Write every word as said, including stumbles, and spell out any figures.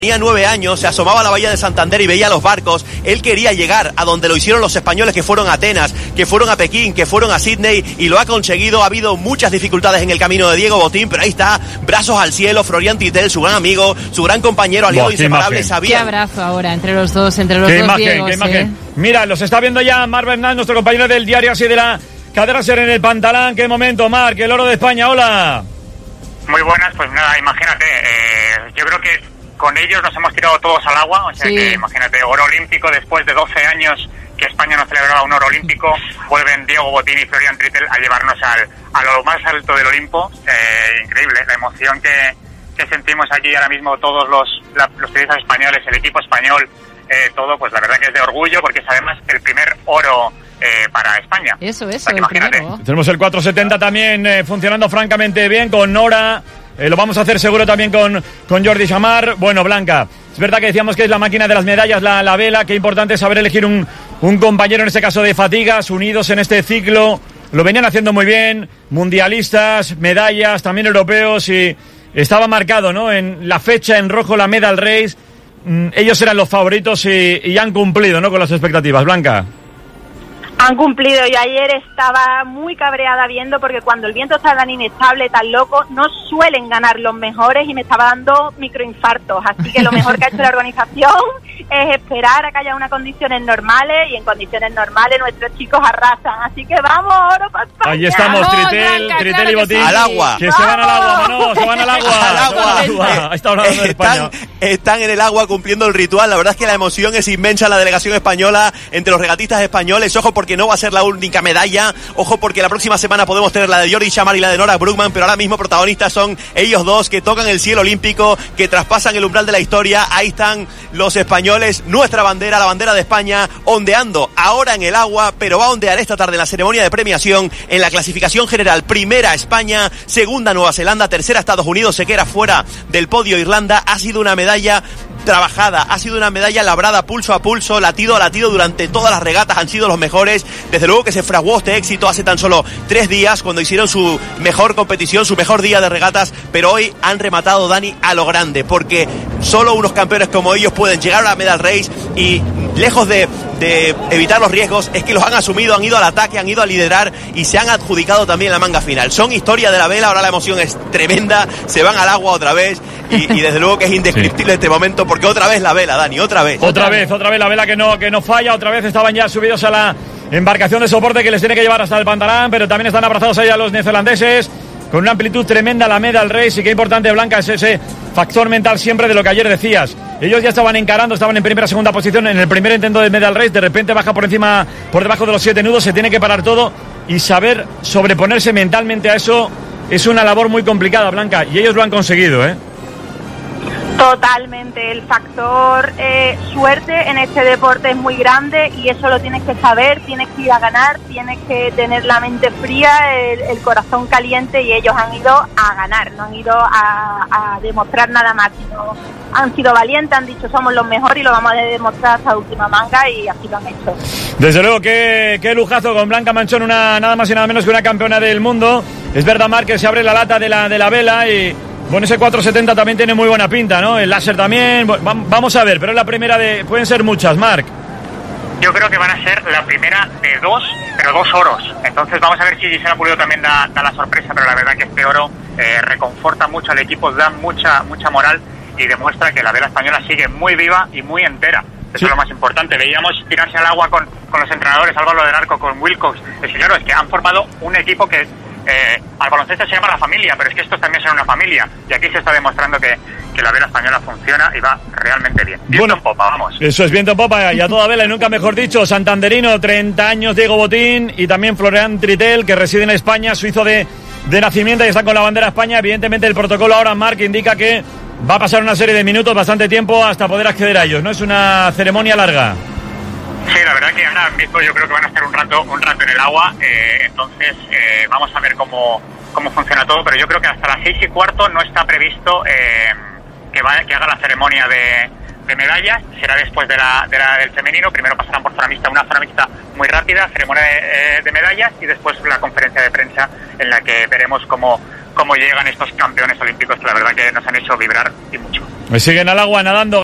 Tenía nueve años, se asomaba a la bahía de Santander y veía los barcos. Él quería llegar a donde lo hicieron los españoles que fueron a Atenas, que fueron a Pekín, que fueron a Sydney, y lo ha conseguido. Ha habido muchas dificultades en el camino de Diego Botín, pero ahí está, brazos al cielo, Florian Trittel, su gran amigo, su gran compañero, aliado Buah, inseparable. Sabía. Qué abrazo ahora entre los dos, entre los qué dos imagen, Diegos, qué imagen. ¿eh? Mira, los está viendo ya Marc Bernal, nuestro compañero del diario así de la cadena SER en el Pantalán. Qué momento, Marc, el oro de España, hola. Muy buenas, pues nada, imagínate, eh, yo creo que con ellos nos hemos tirado todos al agua, o sea sí. que imagínate, oro olímpico después de doce años que España no celebraba un oro olímpico, vuelven Diego Botín y Florian Trittel a llevarnos al, a lo más alto del Olimpo. Eh, increíble, la emoción que, que sentimos aquí ahora mismo todos los, la, los periodistas españoles, el equipo español, eh, todo, pues la verdad que es de orgullo, porque es además el primer oro eh, para España. Eso, eso, o sea, el imagínate. primero. Tenemos el cuatrocientos setenta también eh, funcionando francamente bien con Nora. Eh, lo vamos a hacer seguro también con, con Jordi Chamar. Bueno, Blanca, es verdad que decíamos que es la máquina de las medallas, la, la vela. Qué importante es saber elegir un, un compañero, en este caso de fatigas, unidos en este ciclo. Lo venían haciendo muy bien, mundialistas, medallas, también europeos, y estaba marcado, ¿no? En la fecha en rojo, la Medal Race. Mm, ellos eran los favoritos y, y han cumplido, ¿no? Con las expectativas, Blanca. Han cumplido. Yo ayer estaba muy cabreada viendo, porque cuando el viento está tan inestable, tan loco, no suelen ganar los mejores, y me estaba dando microinfartos. Así que lo mejor que ha hecho la organización es esperar a que haya unas condiciones normales, y en condiciones normales nuestros chicos arrasan. Así que vamos, oro para España. Ahí estamos, Trittel, Trittel claro y Botín. Sí. Al agua. Que se van al agua, no, se van al agua. Al agua. Ahí está hablando de España. Están, están en el agua cumpliendo el ritual. La verdad es que la emoción es inmensa en la delegación española, entre los regatistas españoles. Ojo, porque no va a ser la única medalla. Ojo, porque la próxima semana podemos tener la de Jordi Chamar y la de Nora Brugman, pero ahora mismo protagonistas son ellos dos, que tocan el cielo olímpico, que traspasan el umbral de la historia. Ahí están los españoles, nuestra bandera, la bandera de España, ondeando ahora en el agua, pero va a ondear esta tarde en la ceremonia de premiación, en la clasificación general. Primera España, segunda Nueva Zelanda, tercera Estados Unidos, se queda fuera del podio Irlanda. Ha sido una medalla trabajada, ha sido una medalla labrada pulso a pulso, latido a latido durante todas las regatas. Han sido los mejores. Desde luego que se fraguó este éxito hace tan solo tres días, cuando hicieron su mejor competición, su mejor día de regatas, pero hoy han rematado, Dani, a lo grande, porque solo unos campeones como ellos pueden llegar a la Medal Race, y lejos de, de evitar los riesgos, es que los han asumido, han ido al ataque, han ido a liderar, y se han adjudicado también la manga final. Son historia de la vela. Ahora la emoción es tremenda, se van al agua otra vez, y, y desde luego que es indescriptible sí. este momento, porque otra vez la vela, Dani, otra vez. Otra vez, otra vez la vela que no, que no falla. Otra vez estaban ya subidos a la embarcación de soporte que les tiene que llevar hasta el Pantalán, pero también están abrazados ahí a los neozelandeses, con una amplitud tremenda la Medal Race. Y qué importante, Blanca, es ese factor mental siempre de lo que ayer decías. Ellos ya estaban encarando, estaban en primera, segunda posición en el primer intento de Medal Race. De repente baja por encima, por debajo de los siete nudos, se tiene que parar todo, y saber sobreponerse mentalmente a eso es una labor muy complicada, Blanca, y ellos lo han conseguido, ¿eh? Totalmente, el factor eh, suerte en este deporte es muy grande, y eso lo tienes que saber, tienes que ir a ganar, tienes que tener la mente fría, el, el corazón caliente, y ellos han ido a ganar, no han ido a, a demostrar nada más, sino han sido valientes, han dicho somos los mejores y lo vamos a demostrar hasta la última manga, y así lo han hecho. Desde luego, qué, qué lujazo con Blanca Manchón, una nada más y nada menos que una campeona del mundo. Es verdad, Marc, que se abre la lata de la, de la vela, y bueno, ese cuatrocientos setenta también tiene muy buena pinta, ¿no? El láser también. Bueno, vamos a ver, pero es la primera de... Pueden ser muchas, Marc. Yo creo que van a ser la primera de dos, pero dos oros. Entonces vamos a ver si Gisela Pulido también da, da la sorpresa, pero la verdad que este oro eh, reconforta mucho al equipo, da mucha mucha moral, y demuestra que la vela española sigue muy viva y muy entera. Eso sí. Es lo más importante. Veíamos tirarse al agua con, con los entrenadores, Álvaro del Arco, con Wilcox. Es que claro, es que han formado un equipo que... Eh, al baloncesto se llama la familia, pero es que estos también son una familia, y aquí se está demostrando que, que la vela española funciona y va realmente bien. Viento bueno, en popa, vamos. Eso es, viento en popa y a toda vela, y nunca mejor dicho. Santanderino, treinta años, Diego Botín, y también Florian Trittel, que reside en España, suizo de, de nacimiento, y está con la bandera España. Evidentemente el protocolo ahora, Marc, indica que va a pasar una serie de minutos, bastante tiempo, hasta poder acceder a ellos, ¿no? Es una ceremonia larga. Sí, la verdad que ahora mismo yo creo que van a estar un rato un rato en el agua, eh, entonces eh, vamos a ver cómo, cómo funciona todo, pero yo creo que hasta las seis y cuarto no está previsto eh, que, va, que haga la ceremonia de, de medallas. Será después de la, de la del femenino. Primero pasarán por zona mixta, una zona mixta muy rápida, ceremonia de, eh, de medallas, y después la conferencia de prensa en la que veremos cómo, cómo llegan estos campeones olímpicos, que la verdad que nos han hecho vibrar y mucho. Me siguen al agua nadando.